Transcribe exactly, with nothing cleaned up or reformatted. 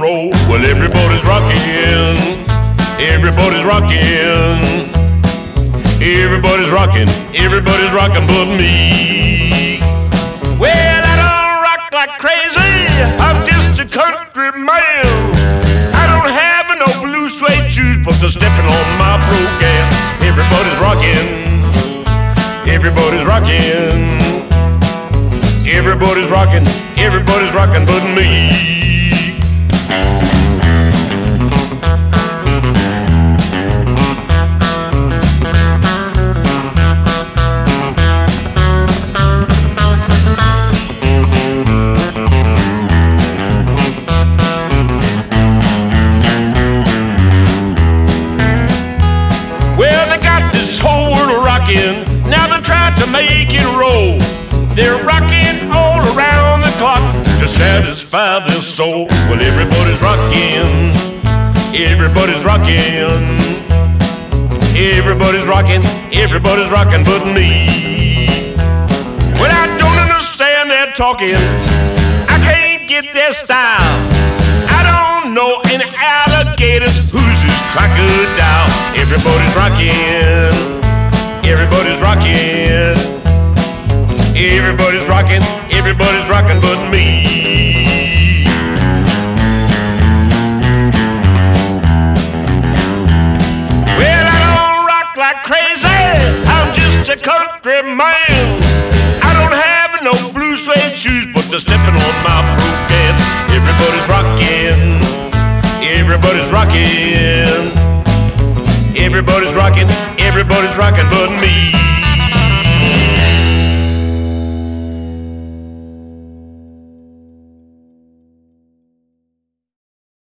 roll. Well, everybody's rocking. Everybody's rocking. Everybody's rocking. Everybody's rocking but me. Well, I don't rock like crazy. I'm just a country man. I don't have no blue suede shoes, but they're stepping on my broke ass. Everybody's rocking. Everybody's rocking. Everybody's rocking. Everybody's rocking but me. Now they're trying to make it roll. They're rocking all around the clock to satisfy their soul. Well, everybody's rocking. Everybody's rocking. Everybody's rocking. Everybody's rocking but me. Well, I don't understand their talking. I can't get their style. I don't know any alligators. Who's this crocodile? Everybody's rocking. Everybody's rocking. Everybody's rocking. Everybody's rocking but me. Well, I don't rock like crazy. I'm just a country man. I don't have no blue suede shoes, but they're stepping on my broke dance. Everybody's rocking. Everybody's rocking. Everybody's rocking, everybody's rocking but me.